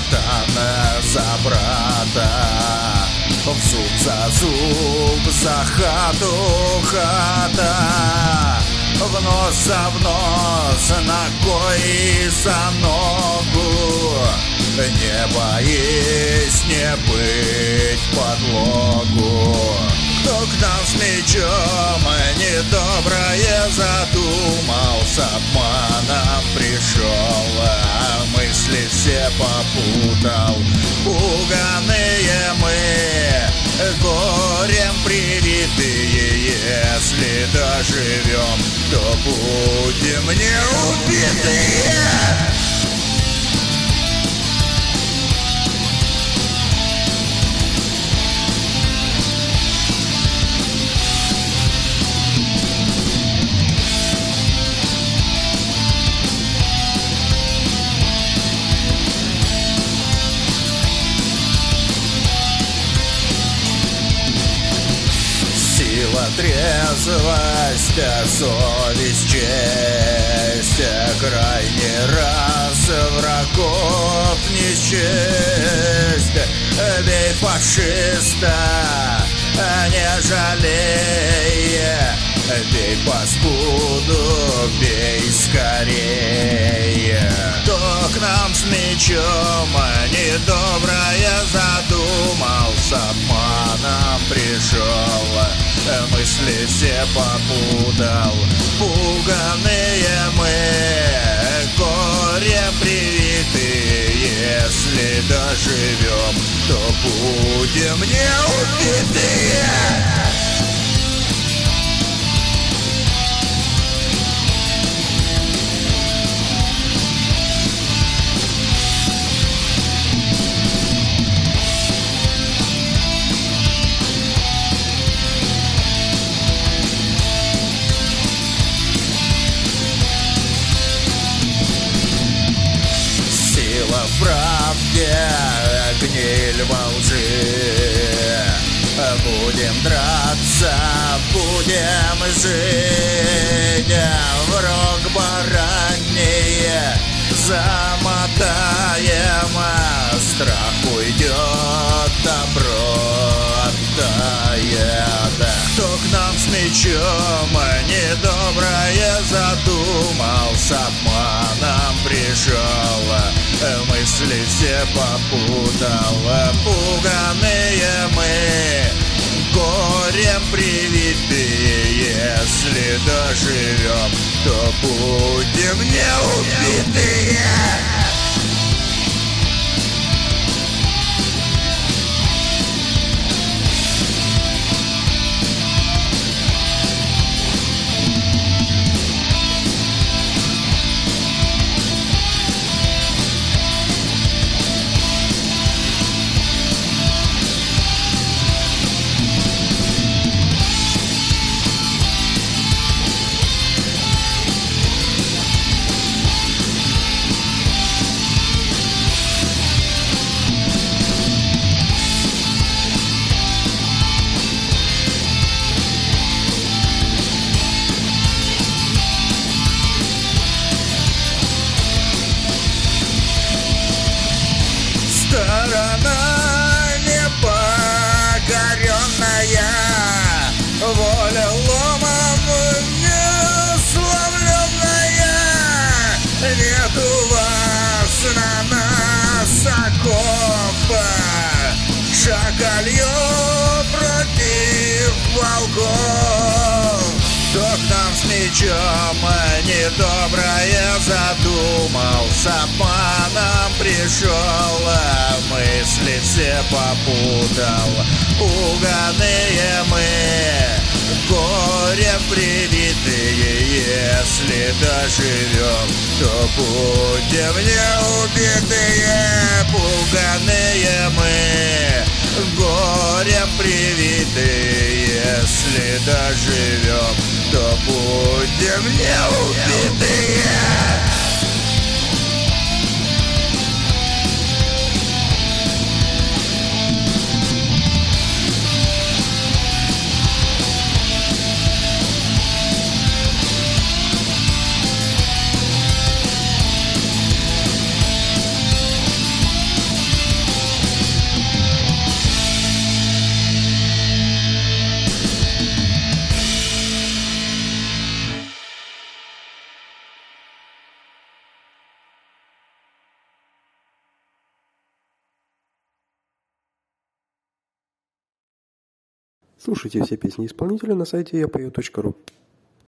братана за брата, в зуб за хата, в нос, ногой за ногу, не боись не быть подлогу. Кто к нам с мечом недоброе задумал, с обманом пришел, а мысли все попутал. Пуганые мы, горем привитые, если доживем, то будем не убитые. Трезвость, совесть, честь, крайний раз врагов не счесть. Бей фашиста, не жалей, бей паскуду, бей скорее. Кто к нам с мечом недоброе задумал, с обманом пришел, мысли все попутал. Пуганые мы, горем привитые, если доживем, то будем не убитые. В правде, гниль во лжи, будем драться, будем жить. В рог бараний замотаем, страх уйдет, добро оттает. Кто к нам с мечом недоброе задумал, с обманом пришел, мысли все попутал. Пуганые мы, горем привитые, если доживем, то будем не убитые. Сторона непокоренная, воля ломом несломленная. Нет у вас на нас окопа, шакалью против волков. Кто к нам с мечом недоброе задумал, с обманом пришел, мысли все попутал. Пуганые мы, горем привитые, если доживем, то будем не убитые. Пуганые мы, горем привитые, если доживем, то будем не убитые. Слушайте все песни исполнителя на сайте yapою.ru.